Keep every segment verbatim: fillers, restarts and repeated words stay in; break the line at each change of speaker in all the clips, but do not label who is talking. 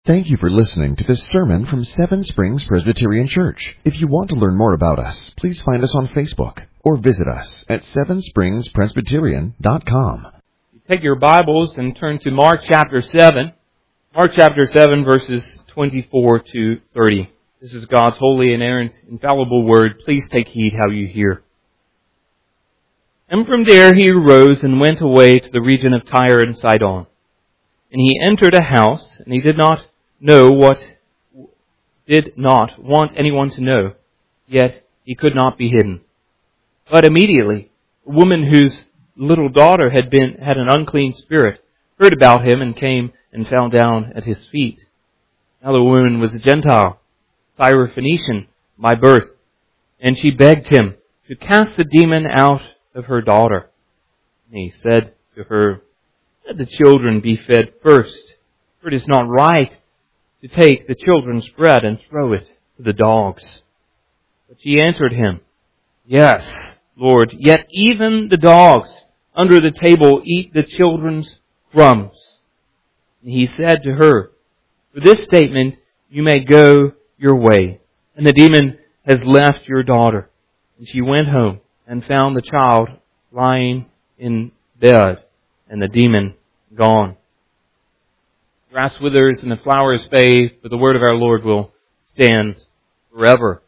Thank you for listening to this sermon from Seven Springs Presbyterian Church. If you want to learn more about us, please find us on Facebook or visit us at seven springs presbyterian dot com.
Take your Bibles and turn to Mark chapter seven. Mark chapter seven, verses twenty-four to thirty. This is God's holy, inerrant, infallible word. Please take heed how you hear. And from there he arose and went away to the region of Tyre and Sidon. And he entered a house, and he did not know what, did not want anyone to know, yet he could not be hidden. But immediately, a woman whose little daughter had been had an unclean spirit heard about him and came and fell down at his feet. Now the woman was a Gentile, Syrophoenician by birth, and she begged him to cast the demon out of her daughter. And he said to her, "Let the children be fed first, for it is not right to take the children's bread and throw it to the dogs." But she answered him, "Yes, Lord, yet even the dogs under the table eat the children's crumbs." And he said to her, "For this statement you may go your way, and the demon has left your daughter." And she went home and found the child lying in bed, and the demon gone. Grass withers and the flowers fade, but the word of our Lord will stand forever.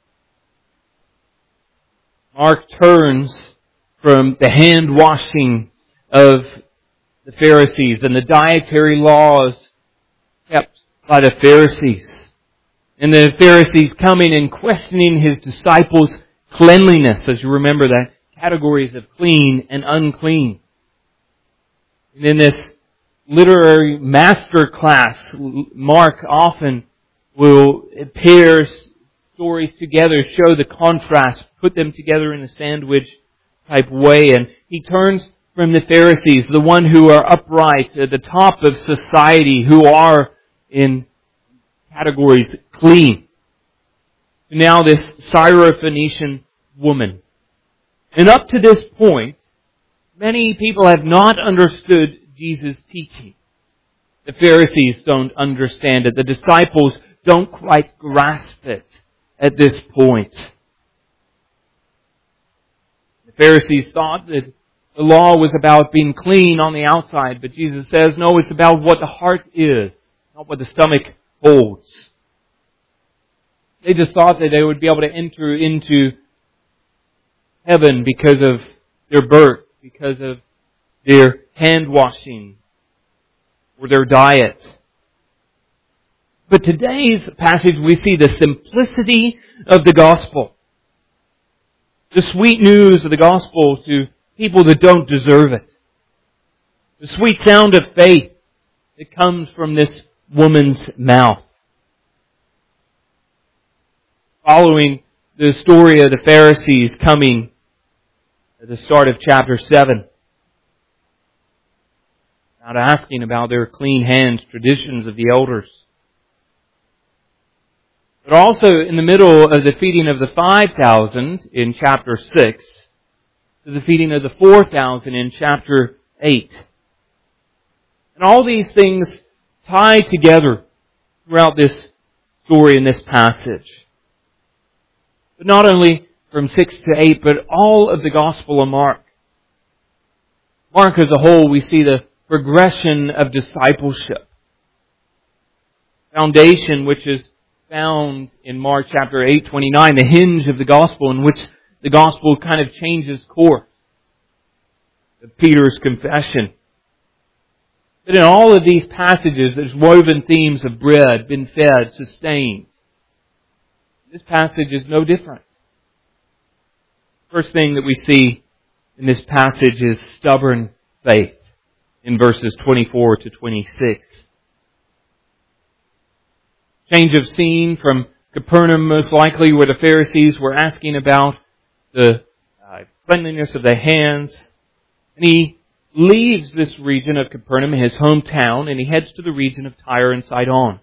Mark turns from the hand washing of the Pharisees and the dietary laws kept by the Pharisees, and the Pharisees coming and questioning his disciples' cleanliness, as you remember the categories of clean and unclean. And in this literary master class, Mark often will pair stories together, show the contrast, put them together in a sandwich type way. And he turns from the Pharisees, the one who are upright at the top of society, who are in categories clean, to now this Syrophoenician woman. And up to this point, many people have not understood Jesus' teaching. The Pharisees don't understand it. The disciples don't quite grasp it at this point. The Pharisees thought that the law was about being clean on the outside, but Jesus says, no, it's about what the heart is, not what the stomach holds. They just thought that they would be able to enter into heaven because of their birth, because of their hand washing or their diet. But today's passage we see the simplicity of the gospel. The sweet news of the gospel to people that don't deserve it. The sweet sound of faith that comes from this woman's mouth. Following the story of the Pharisees coming at the start of chapter seven. Not asking about their clean hands, traditions of the elders. But also in the middle of the feeding of the five thousand in chapter six, to the feeding of the four thousand in chapter eight. And all these things tie together throughout this story in this passage. But not only from six to eight, but all of the Gospel of Mark. Mark as a whole, we see the progression of discipleship. Foundation, which is found in Mark chapter eight, twenty-nine, the hinge of the gospel in which the gospel kind of changes course. Peter's confession. But in all of these passages, there's woven themes of bread, been fed, sustained. This passage is no different. First thing that we see in this passage is stubborn faith. In verses twenty-four to twenty-six. Change of scene from Capernaum, most likely, where the Pharisees were asking about the uh, cleanliness of their hands. And he leaves this region of Capernaum, his hometown, and he heads to the region of Tyre and Sidon.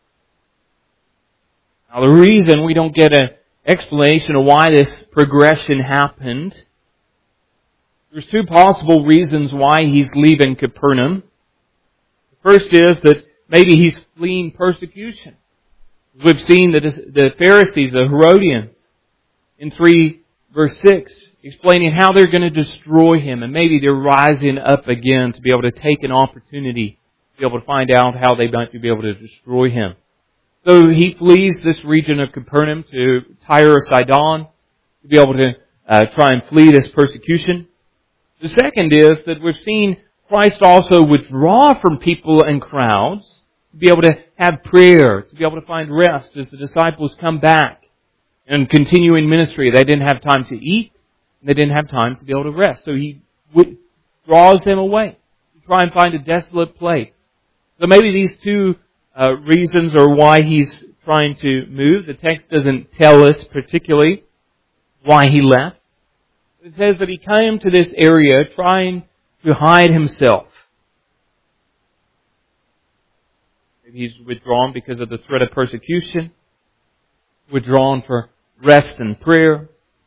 Now the reason we don't get an explanation of why this progression happened, there's two possible reasons why he's leaving Capernaum. The first is that maybe he's fleeing persecution. We've seen the, the Pharisees, the Herodians, in three verse six, explaining how they're going to destroy him. And maybe they're rising up again to be able to take an opportunity to be able to find out how they might be able to destroy him. So he flees this region of Capernaum to Tyre or Sidon to be able to uh, try and flee this persecution. The second is that we've seen Christ also withdraw from people and crowds to be able to have prayer, to be able to find rest as the disciples come back and continue in ministry. They didn't have time to eat, and they didn't have time to be able to rest. So he draws them away to try and find a desolate place. So maybe these two uh, reasons are why he's trying to move. The text doesn't tell us particularly why he left. It says that he came to this area trying to hide himself. Maybe he's withdrawn because of the threat of persecution, withdrawn for rest and prayer.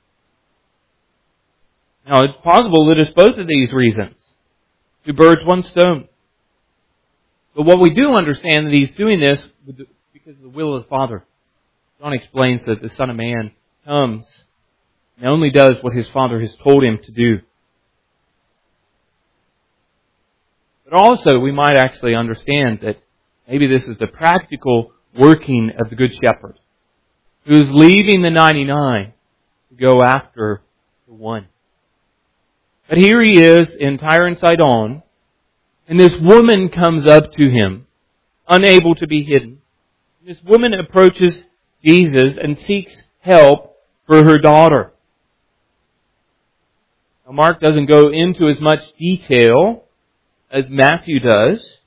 Now, it's possible that it's both of these reasons. Two birds, one stone. But what we do understand that he's doing this because of the will of the Father. John explains that the Son of Man comes and only does what his Father has told him to do. But also, we might actually understand that maybe this is the practical working of the Good Shepherd, who is leaving the ninety-nine to go after the one. But here he is in Tyre and Sidon, and this woman comes up to him, unable to be hidden. This woman approaches Jesus and seeks help for her daughter. Now, Mark doesn't go into as much detail as Matthew does.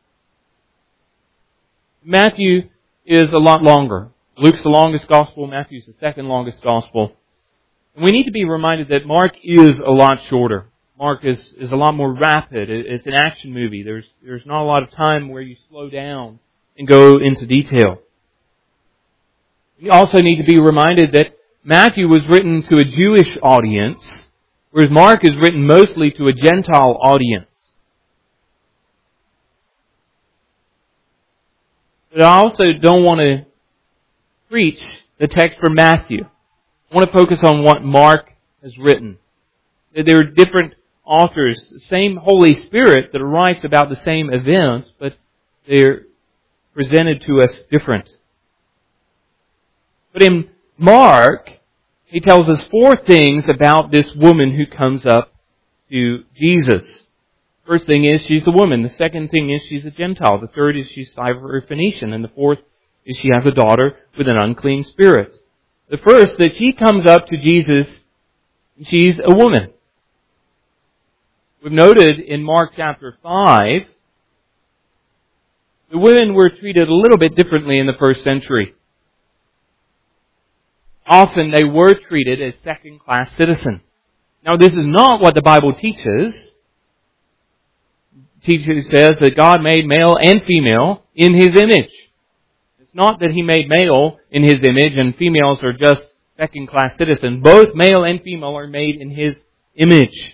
Matthew is a lot longer. Luke's the longest gospel. Matthew's the second longest gospel. And we need to be reminded that Mark is a lot shorter. Mark is, is a lot more rapid. It's an action movie. There's, there's not a lot of time where you slow down and go into detail. We also need to be reminded that Matthew was written to a Jewish audience, whereas Mark is written mostly to a Gentile audience. But I also don't want to preach the text from Matthew. I want to focus on what Mark has written. There are different authors, the same Holy Spirit that writes about the same events, but they're presented to us different. But in Mark, he tells us four things about this woman who comes up to Jesus. First thing is she's a woman. The second thing is she's a Gentile. The third is she's Syrophoenician. And the fourth is she has a daughter with an unclean spirit. The first, that she comes up to Jesus, and she's a woman. We've noted in Mark chapter five, the women were treated a little bit differently in the first century. Often they were treated as second-class citizens. Now, this is not what the Bible teaches. The teacher says that God made male and female in His image. It's not that He made male in His image and females are just second-class citizens. Both male and female are made in His image.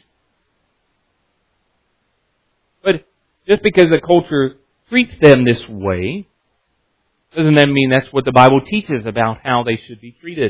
But just because the culture treats them this way, doesn't that mean that's what the Bible teaches about how they should be treated?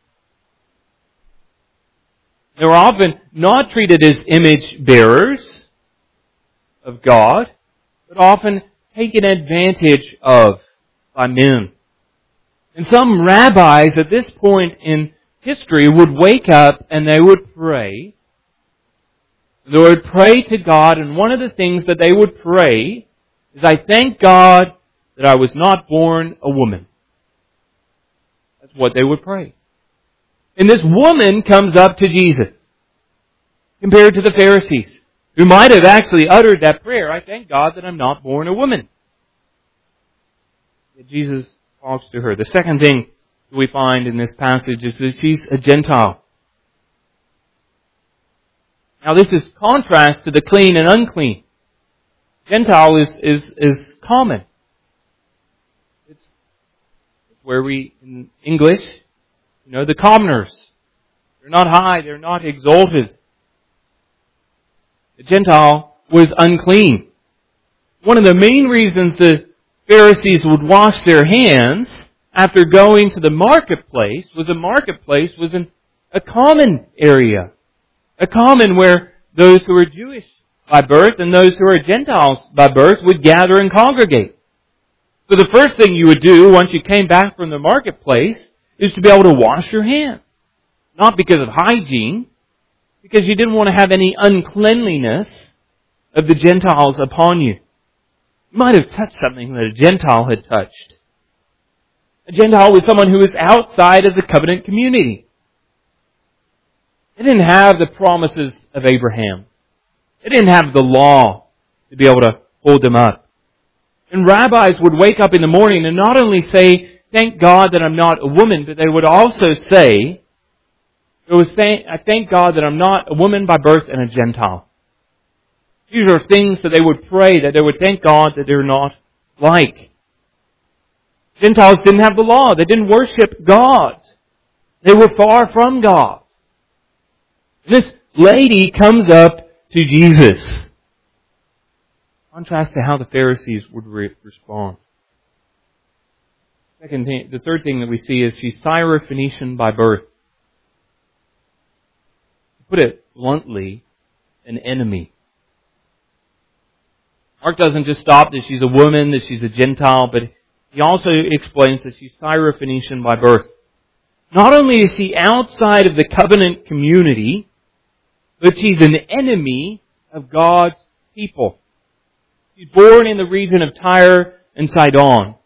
They were often not treated as image bearers of God, but often taken advantage of by men. And some rabbis at this point in history would wake up and they would pray. They would pray to God, and one of the things that they would pray is, I thank God that I was not born a woman. That's what they would pray. And this woman comes up to Jesus, compared to the Pharisees, who might have actually uttered that prayer, I thank God that I'm not born a woman. Yet Jesus talks to her. The second thing that we find in this passage is that she's a Gentile. Now this is contrast to the clean and unclean. Gentile is, is, is common. It's where we, in English, you know, the commoners. They're not high, they're not exalted. The Gentile was unclean. One of the main reasons the Pharisees would wash their hands after going to the marketplace was a marketplace was an, a common area. A common where those who were Jewish by birth and those who are Gentiles by birth would gather and congregate. So the first thing you would do once you came back from the marketplace is to be able to wash your hands. Not because of hygiene, because you didn't want to have any uncleanliness of the Gentiles upon you. You might have touched something that a Gentile had touched. A Gentile was someone who was outside of the covenant community. They didn't have the promises of Abraham. They didn't have the law to be able to hold them up. And rabbis would wake up in the morning and not only say, thank God that I'm not a woman, but they would also say, it was thank, I thank God that I'm not a woman by birth and a Gentile. These are things that they would pray, that they would thank God that they're not like. Gentiles didn't have the law. They didn't worship God. They were far from God. And this lady comes up to Jesus. Contrast to how the Pharisees would re- respond. Second thing, the third thing that we see is she's Syrophoenician by birth. To put it bluntly, an enemy. Mark doesn't just stop that she's a woman, that she's a Gentile, but he also explains that she's Syrophoenician by birth. Not only is she outside of the covenant community, but she's an enemy of God's people. She's born in the region of Tyre and Sidon.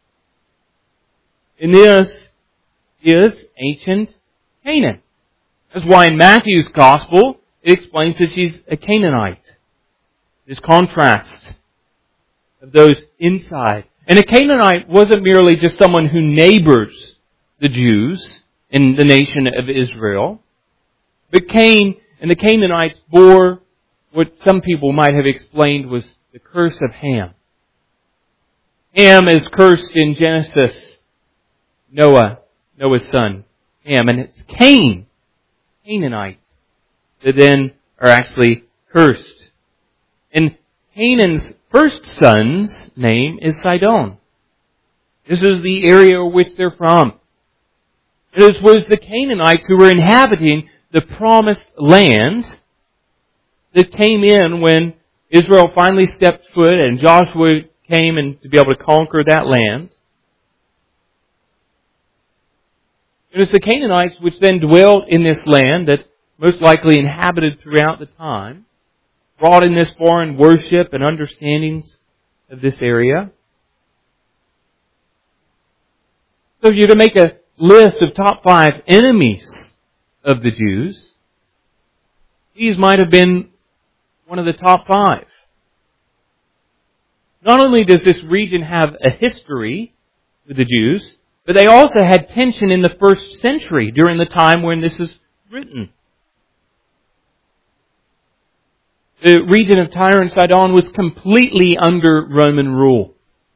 And this is ancient Canaan. That's why in Matthew's Gospel, it explains that she's a Canaanite. This contrast of those inside. And a Canaanite wasn't merely just someone who neighbors the Jews in the nation of Israel. But Cain and the Canaanites bore what some people might have explained was the curse of Ham. Ham is cursed in Genesis. Noah, Noah's son, Ham. And it's Cain, Canaanite, that then are actually cursed. And Canaan's first son's name is Sidon. This is the area which they're from. This was the Canaanites who were inhabiting the promised land that came in when Israel finally stepped foot and Joshua came and to be able to conquer that land. It was the Canaanites which then dwelt in this land that most likely inhabited throughout the time, brought in this foreign worship and understandings of this area. So if you're to make a list of top five enemies of the Jews, these might have been one of the top five. Not only does this region have a history with the Jews, but they also had tension in the first century during the time when this is written. The region of Tyre and Sidon was completely under Roman rule.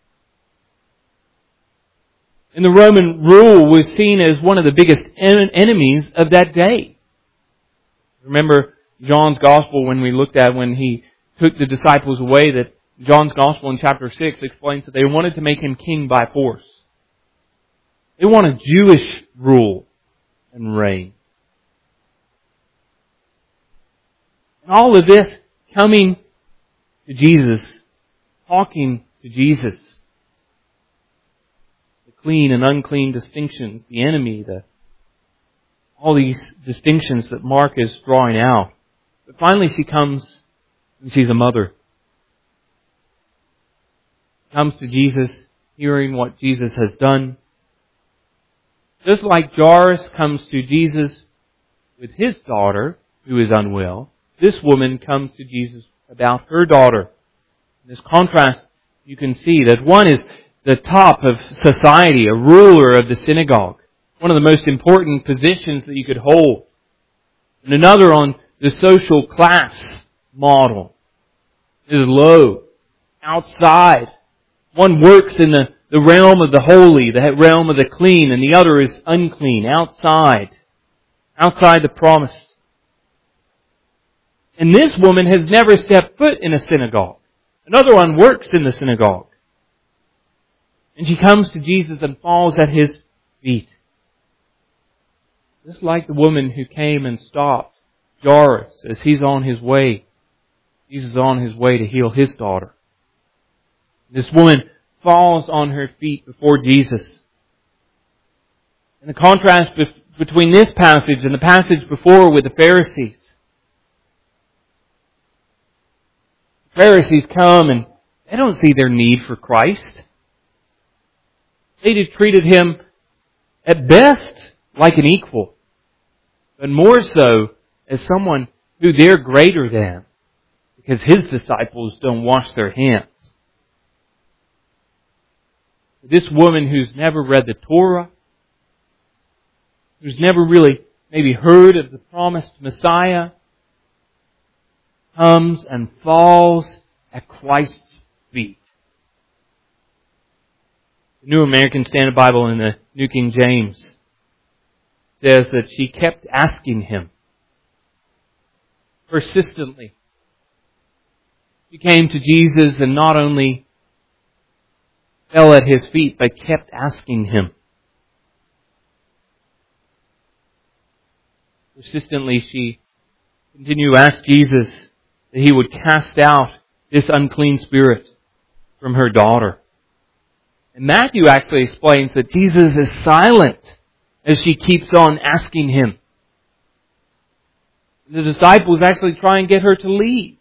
And the Roman rule was seen as one of the biggest en- enemies of that day. Remember John's Gospel when we looked at when he took the disciples away, that John's Gospel in chapter six explains that they wanted to make him king by force. They wanted Jewish rule and reign. And all of this coming to Jesus, talking to Jesus. The clean and unclean distinctions, the enemy, the all these distinctions that Mark is drawing out. But finally she comes and she's a mother. Comes to Jesus, hearing what Jesus has done. Just like Jairus comes to Jesus with his daughter, who is unwell, this woman comes to Jesus about her daughter. In this contrast, you can see that one is the top of society, a ruler of the synagogue, one of the most important positions that you could hold. And another on the social class model is low, outside. One works in the, the realm of the holy, the realm of the clean, and the other is unclean, outside, outside the promised. And this woman has never stepped foot in a synagogue. Another one works in the synagogue. And she comes to Jesus and falls at His feet. Just like the woman who came and stopped Jairus as he's on his way. Jesus is on his way to heal his daughter. This woman falls on her feet before Jesus. And the contrast between this passage and the passage before with the Pharisees. The Pharisees come and they don't see their need for Christ. They treated Him at best like an equal, but more so as someone who they're greater than, because His disciples don't wash their hands. This woman who's never read the Torah, who's never really maybe heard of the promised Messiah, comes and falls at Christ's feet. The New American Standard Bible in the New King James says that she kept asking Him persistently. She came to Jesus and not only fell at His feet, but kept asking Him. Persistently, she continued to ask Jesus that He would cast out this unclean spirit from her daughter. And Matthew actually explains that Jesus is silent as she keeps on asking Him. The disciples actually try and get her to leave.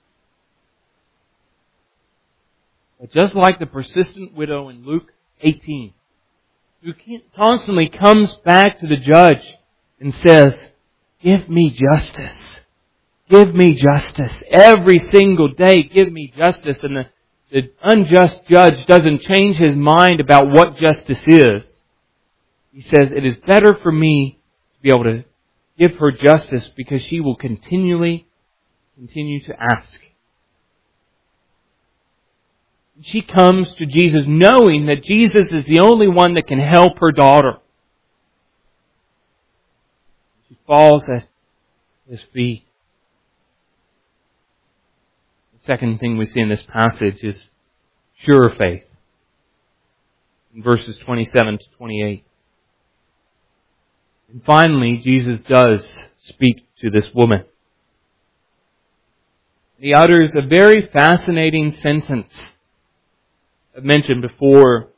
But just like the persistent widow in Luke eighteen, who constantly comes back to the judge and says, "Give me justice. Give me justice. Every single day, give me justice." And the, the unjust judge doesn't change his mind about what justice is. He says, "It is better for me to be able to give her justice because she will continually continue to ask." She comes to Jesus knowing that Jesus is the only one that can help her daughter. She falls at His feet. The second thing we see in this passage is sure faith. In verses twenty-seven to twenty-eight. And finally, Jesus does speak to this woman. He utters a very fascinating sentence. I've mentioned before,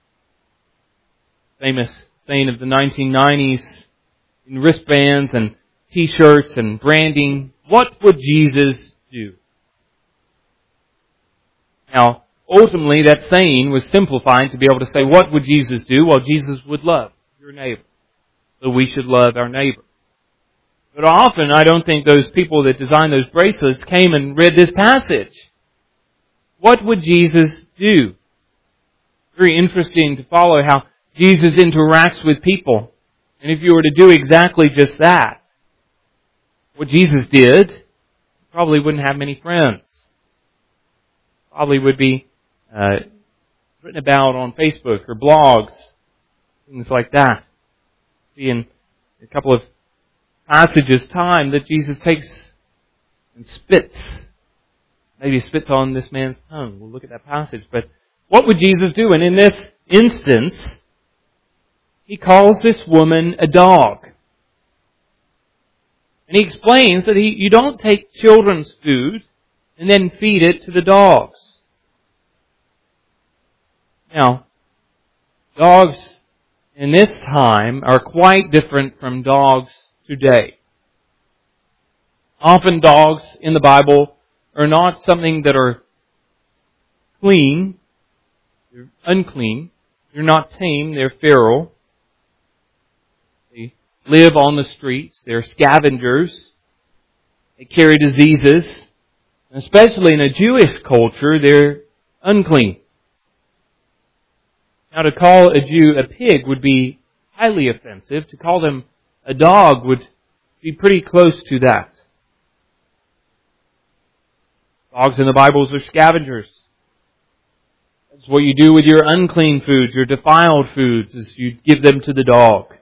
famous saying of the nineteen nineties, in wristbands and t-shirts and branding, "What would Jesus do?" Now, ultimately that saying was simplified to be able to say, what would Jesus do? Well, Jesus would love your neighbor. So we should love our neighbor. But often I don't think those people that designed those bracelets came and read this passage. What would Jesus do? Very interesting to follow how Jesus interacts with people. And if you were to do exactly just that, what Jesus did, you probably wouldn't have many friends. Probably would be uh, written about on Facebook or blogs, things like that. See in a couple of passages time that Jesus takes and spits. Maybe spits on this man's tongue. We'll look at that passage. But what would Jesus do? And in this instance, He calls this woman a dog. And He explains that he, you don't take children's food and then feed it to the dogs. Now, dogs in this time are quite different from dogs today. Often dogs in the Bible are not something that are clean. They're unclean. They're not tame. They're feral. They live on the streets. They're scavengers. They carry diseases. And especially in a Jewish culture, they're unclean. Now, to call a Jew a pig would be highly offensive. To call them a dog would be pretty close to that. Dogs in the Bibles are scavengers. That's what you do with your unclean foods, your defiled foods, is you give them to the dog.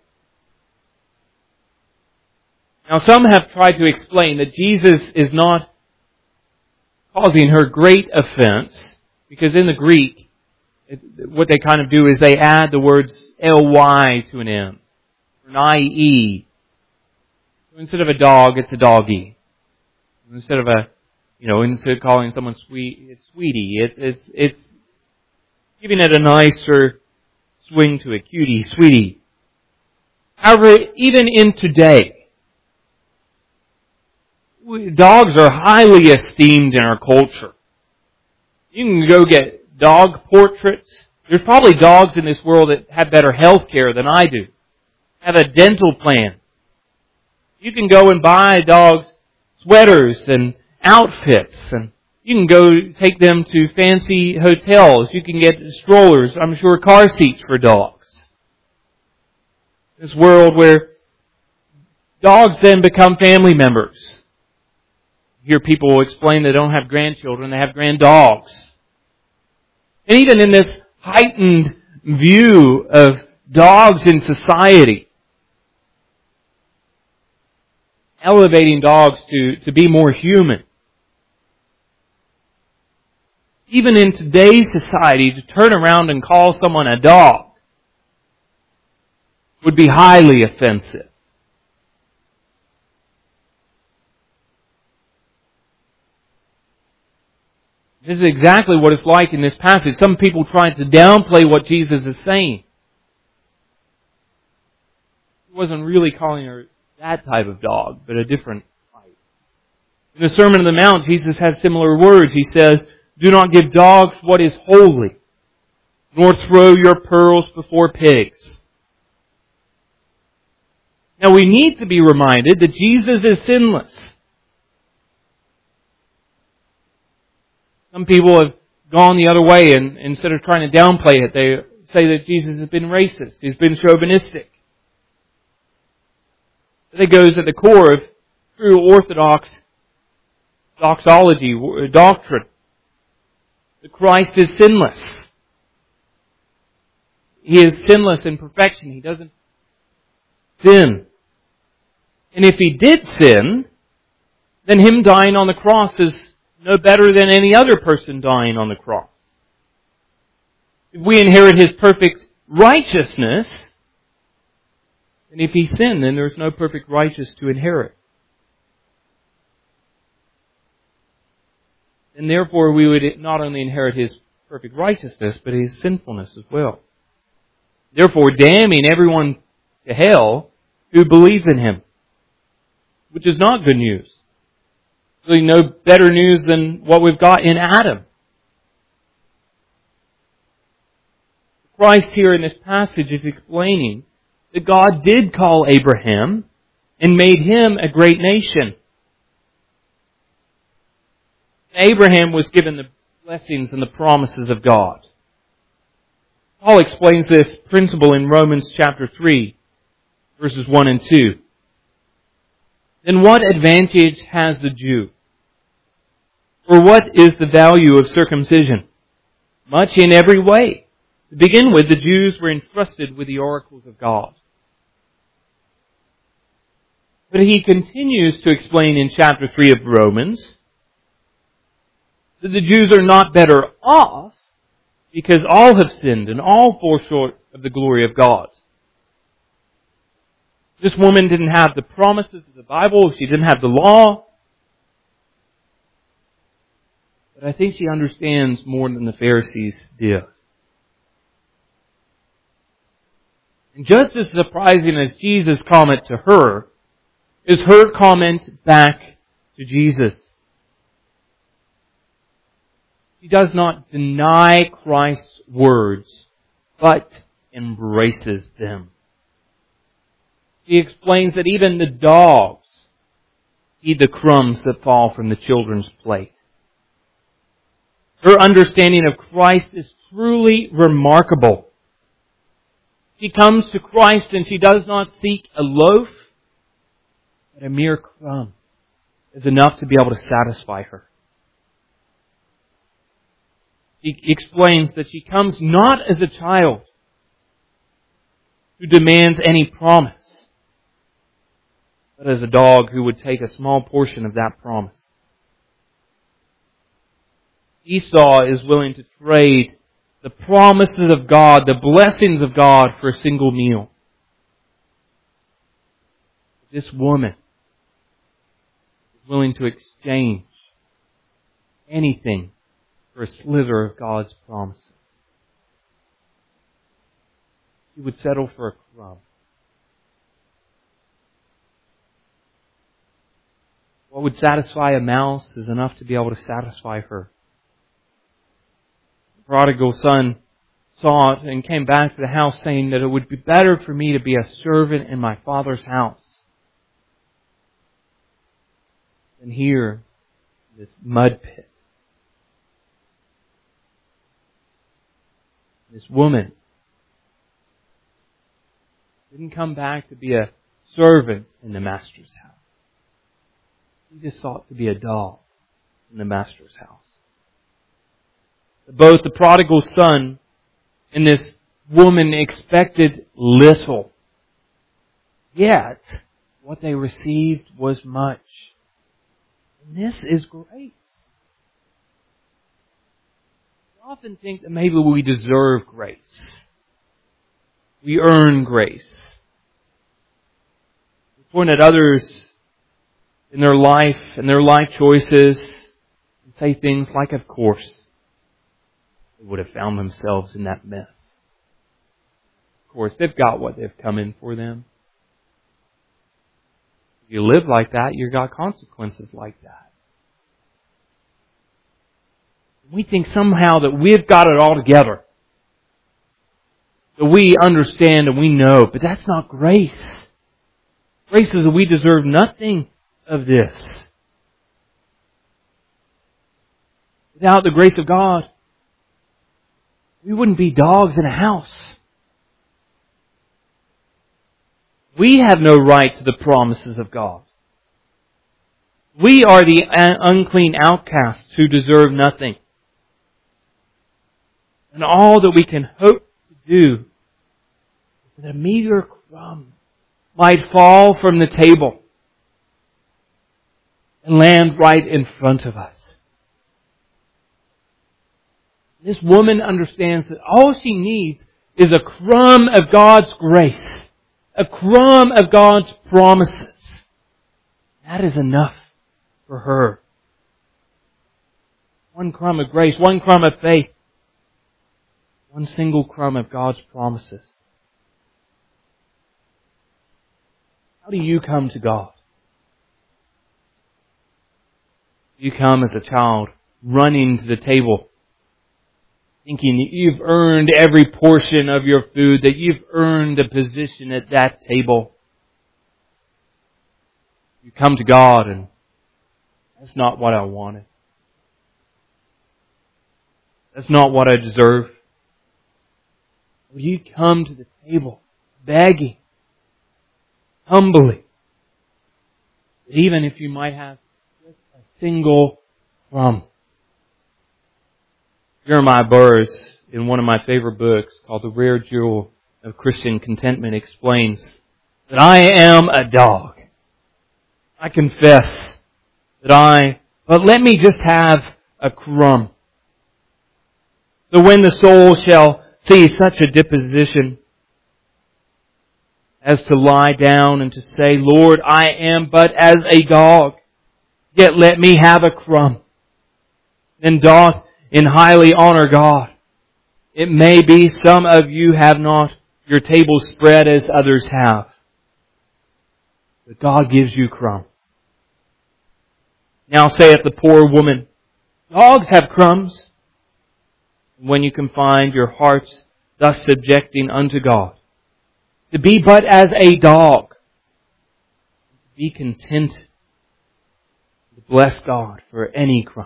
Now, some have tried to explain that Jesus is not causing her great offense, because in the Greek, It, what they kind of do is they add the words ly to an M, or an ie. So instead of a dog, it's a doggy. Instead of a, you know, instead of calling someone sweet, it's sweetie. It, it's it's giving it a nicer swing to it, cutie, sweetie. However, even in today, dogs are highly esteemed in our culture. You can go get dog portraits. There's probably dogs in this world that have better health care than I do. Have a dental plan. You can go and buy dogs sweaters and outfits, and you can go take them to fancy hotels. You can get strollers, I'm sure car seats for dogs. This world where dogs then become family members. You hear people explain they don't have grandchildren, they have grand dogs. And even in this heightened view of dogs in society, elevating dogs to, to be more human. Even in today's society, to turn around and call someone a dog would be highly offensive. This is exactly what it's like in this passage. Some people try to downplay what Jesus is saying. He wasn't really calling her that type of dog, but a different type. In the Sermon on the Mount, Jesus has similar words. He says, "Do not give dogs what is holy, nor throw your pearls before pigs." Now we need to be reminded that Jesus is sinless. Some people have gone the other way, and instead of trying to downplay it, they say that Jesus has been racist. He's been chauvinistic. That goes at the core of true Orthodox doxology, doctrine. That Christ is sinless. He is sinless in perfection. He doesn't sin. And if He did sin, then Him dying on the cross is no better than any other person dying on the cross. If we inherit His perfect righteousness, and if He sinned, then there's no perfect righteousness to inherit. And therefore we would not only inherit His perfect righteousness, but His sinfulness as well. Therefore damning everyone to hell who believes in Him. Which is not good news. Really no better news than what we've got in Adam. Christ here in this passage is explaining that God did call Abraham and made him a great nation. Abraham was given the blessings and the promises of God. Paul explains this principle in Romans chapter three, verses one and two. Then what advantage has the Jew? Or what is the value of circumcision? Much in every way. To begin with, the Jews were entrusted with the oracles of God. But he continues to explain in chapter three of Romans that the Jews are not better off because all have sinned and all fall short of the glory of God. This woman didn't have the promises of the Bible. She didn't have the law. But I think she understands more than the Pharisees did. And just as surprising as Jesus' comment to her is her comment back to Jesus. She does not deny Christ's words, but embraces them. He explains that even the dogs eat the crumbs that fall from the children's plate. Her understanding of Christ is truly remarkable. She comes to Christ and she does not seek a loaf, but a mere crumb is enough to be able to satisfy her. He explains that she comes not as a child who demands any promise, but as a dog who would take a small portion of that promise. Esau is willing to trade the promises of God, the blessings of God for a single meal. This woman is willing to exchange anything for a slither of God's promises. She would settle for a crumb. What would satisfy a mouse is enough to be able to satisfy her. The prodigal son saw it and came back to the house saying that it would be better for me to be a servant in my father's house than here in this mud pit. This woman didn't come back to be a servant in the master's house. She just sought to be a dog in the master's house. Both the prodigal son and this woman expected little. Yet, what they received was much. And this is grace. We often think that maybe we deserve grace. We earn grace. We point at others in their life and their life choices and say things like, of course, they would have found themselves in that mess. Of course, they've got what they've come in for them. If you live like that, you've got consequences like that. We think somehow that we've got it all together. That we understand and we know. But that's not grace. Grace is that we deserve nothing of this. Without the grace of God, we wouldn't be dogs in a house. We have no right to the promises of God. We are the unclean outcasts who deserve nothing. And all that we can hope to do is that a meager crumb might fall from the table and land right in front of us. This woman understands that all she needs is a crumb of God's grace, a crumb of God's promises. That is enough for her. One crumb of grace, one crumb of faith, one single crumb of God's promises. How do you come to God? You come as a child running to the table, thinking that you've earned every portion of your food, that you've earned a position at that table. You come to God and that's not what I wanted. That's not what I deserve. You come to the table begging, humbly, even if you might have just a single crumb. Jeremiah Burroughs, in one of my favorite books called The Rare Jewel of Christian Contentment, explains that I am a dog. I confess that I, but let me just have a crumb. So when the soul shall see such a disposition as to lie down and to say, Lord, I am but as a dog, yet let me have a crumb. Then doth in highly honor God. It may be some of you have not your table spread as others have. But God gives you crumbs. Now saith the poor woman, dogs have crumbs. When you can find your hearts thus subjecting unto God, to be but as a dog, be content to bless God for any crumb.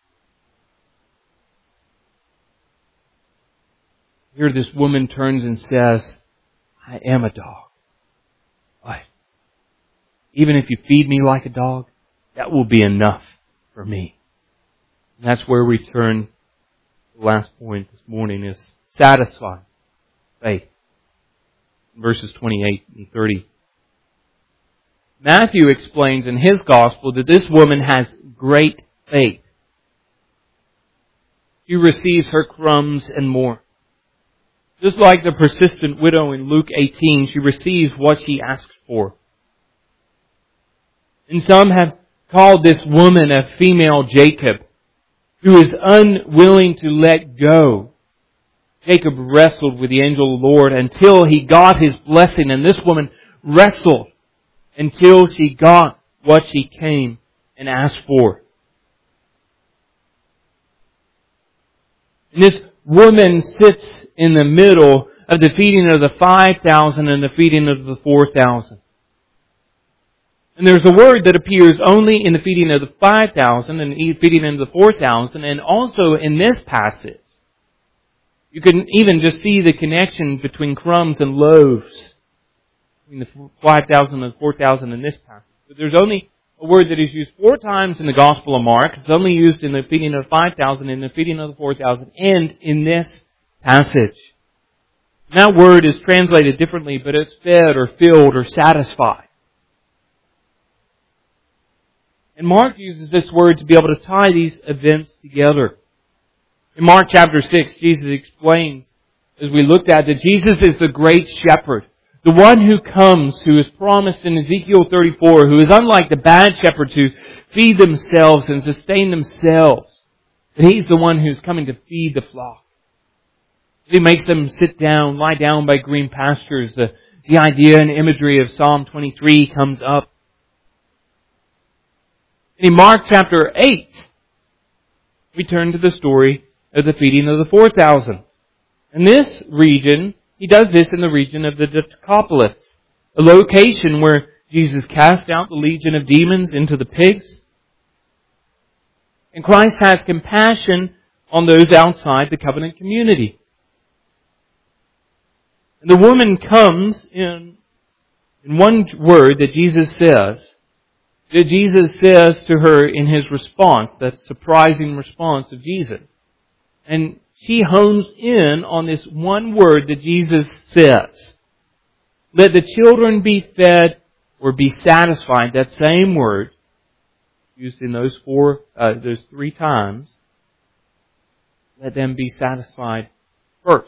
Here this woman turns and says, I am a dog. But even if you feed me like a dog, that will be enough for me. And that's where we turn. The last point this morning is satisfy faith. Verses twenty-eight and thirty. Matthew explains in his gospel that this woman has great faith. She receives her crumbs and more. Just like the persistent widow in Luke eighteen, she receives what she asks for. And some have called this woman a female Jacob, who is unwilling to let go. Jacob wrestled with the angel of the Lord until he got his blessing, and this woman wrestled until she got what she came and asked for. And this woman sits in the middle of the feeding of the five thousand and the feeding of the four thousand. And there's a word that appears only in the feeding of the five thousand and the feeding of the four thousand, and also in this passage. You can even just see the connection between crumbs and loaves, between the five thousand and the four thousand in this passage. But there's only a word that is used four times in the Gospel of Mark. It's only used in the feeding of the five thousand, in the feeding of the four thousand, and in this passage. And that word is translated differently, but it's fed or filled or satisfied. And Mark uses this word to be able to tie these events together. In Mark chapter six, Jesus explains, as we looked at, that Jesus is the great shepherd. The one who comes, who is promised in Ezekiel thirty-four, who is unlike the bad shepherds who feed themselves and sustain themselves. But He's the one who's coming to feed the flock. He makes them sit down, lie down by green pastures. The, the idea and imagery of Psalm twenty-three comes up. In Mark chapter eight, we turn to the story of the feeding of the four thousand. In this region, He does this in the region of the Decapolis, a location where Jesus cast out the legion of demons into the pigs. And Christ has compassion on those outside the covenant community. And the woman comes in, in one word that Jesus says, that Jesus says to her in His response, that surprising response of Jesus. And she hones in on this one word that Jesus says. Let the children be fed or be satisfied. That same word, used in those four, uh, those three times. Let them be satisfied first.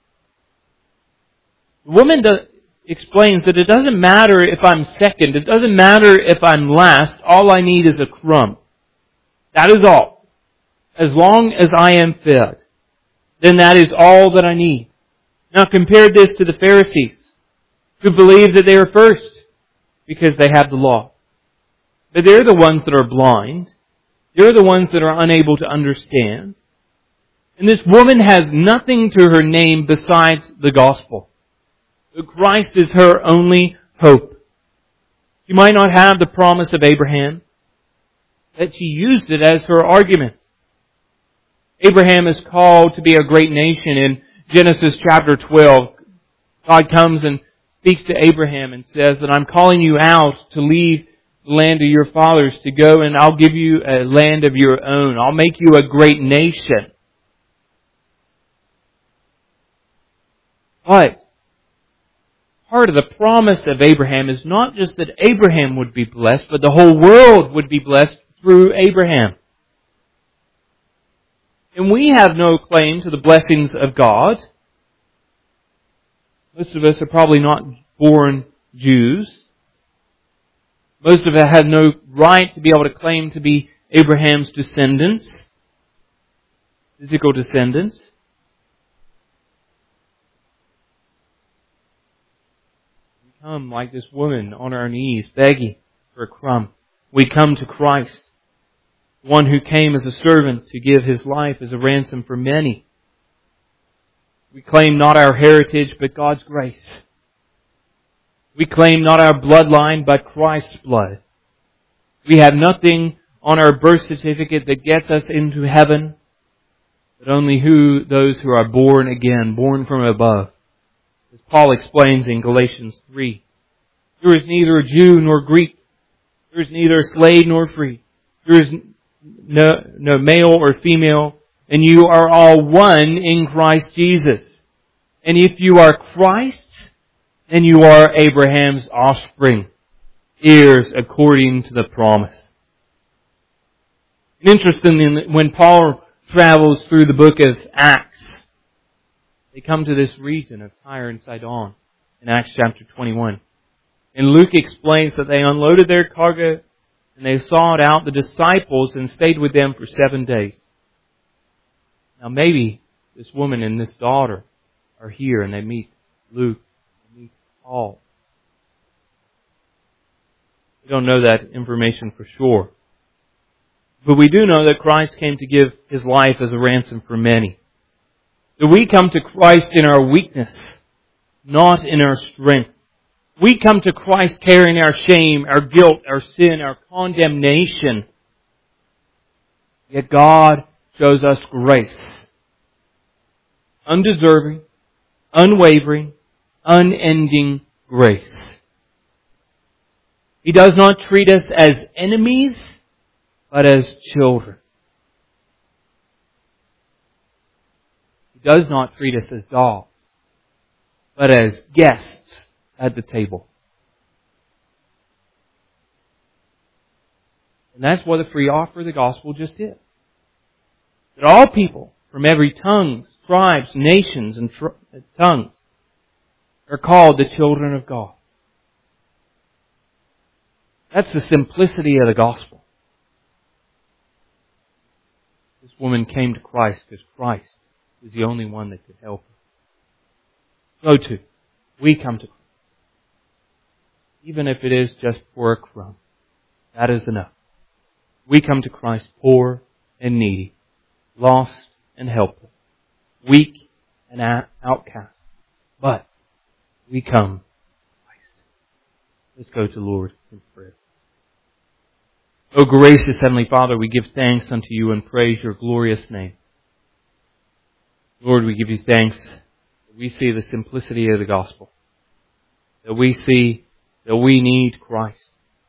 The woman does, explains that it doesn't matter if I'm second. It doesn't matter if I'm last. All I need is a crumb. That is all. As long as I am fed, then that is all that I need. Now compare this to the Pharisees, who believe that they are first because they have the law. But they're the ones that are blind. They're the ones that are unable to understand. And this woman has nothing to her name besides the gospel. Christ is her only hope. She might not have the promise of Abraham, but she used it as her argument. Abraham is called to be a great nation. In Genesis chapter twelve, God comes and speaks to Abraham and says that I'm calling you out to leave the land of your fathers to go, and I'll give you a land of your own. I'll make you a great nation. But part of the promise of Abraham is not just that Abraham would be blessed, but the whole world would be blessed through Abraham. And we have no claim to the blessings of God. Most of us are probably not born Jews. Most of us have no right to be able to claim to be Abraham's descendants, physical descendants. We come like this woman on our knees, begging for a crumb. We come to Christ, one who came as a servant to give His life as a ransom for many. We claim not our heritage, but God's grace. We claim not our bloodline, but Christ's blood. We have nothing on our birth certificate that gets us into heaven, but only who those who are born again, born from above. As Paul explains in Galatians three, there is neither Jew nor Greek. There is neither slave nor free. There is no, no male or female, and you are all one in Christ Jesus. And if you are Christ's, then you are Abraham's offspring, heirs according to the promise. And interestingly, when Paul travels through the book of Acts, They come to this region of Tyre and Sidon in Acts chapter twenty-one. And Luke explains that they unloaded their cargo and they sought out the disciples and stayed with them for seven days. Now maybe this woman and this daughter are here and they meet Luke, they meet Paul. We don't know that information for sure. But we do know that Christ came to give His life as a ransom for many. That we come to Christ in our weakness, not in our strength. We come to Christ carrying our shame, our guilt, our sin, our condemnation. Yet God shows us grace. Undeserving, unwavering, unending grace. He does not treat us as enemies, but as children. He does not treat us as dogs, but as guests at the table. And that's what the free offer of the gospel just is. That all people from every tongue, tribes, nations, and tr- tongues are called the children of God. That's the simplicity of the gospel. This woman came to Christ because Christ is the only one that could help her. So too, we come to Christ. Even if it is just for a crumb, that is enough. We come to Christ poor and needy, lost and helpless, weak and outcast. But we come to Christ. Let's go to Lord in prayer. O gracious Heavenly Father, we give thanks unto You and praise Your glorious name. Lord, we give You thanks that we see the simplicity of the gospel. That we see that we need Christ.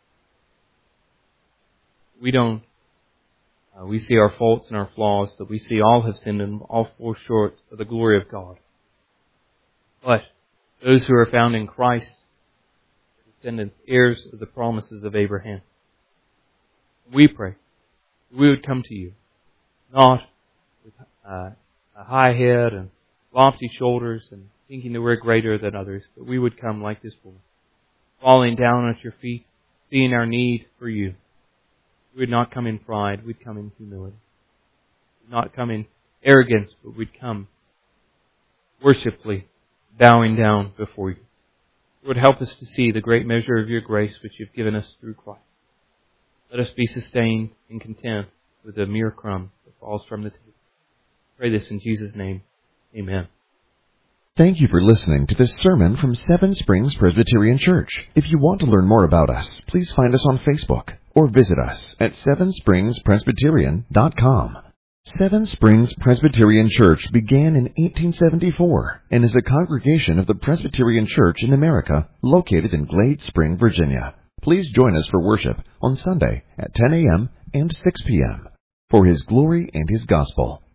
We don't, uh, we see our faults and our flaws, that we see all have sinned and all fall short of the glory of God. But those who are found in Christ are descendants, heirs of the promises of Abraham. We pray that we would come to You, not with uh, a high head and lofty shoulders and thinking that we're greater than others, but we would come like this woman, falling down at Your feet, seeing our need for You. We would not come in pride, we'd come in humility. We'd not come in arrogance, but we'd come worshipfully, bowing down before You. It would help us to see the great measure of Your grace which You've given us through Christ. Let us be sustained and content with the mere crumb that falls from the table. Pray this in Jesus' name. Amen.
Thank you for listening to this sermon from Seven Springs Presbyterian Church. If you want to learn more about us, please find us on Facebook or visit us at seven springs presbyterian dot com. Seven Springs Presbyterian Church began in eighteen seventy-four and is a congregation of the Presbyterian Church in America located in Glade Spring, Virginia. Please join us for worship on Sunday at ten a.m. and six p.m. for His glory and His gospel.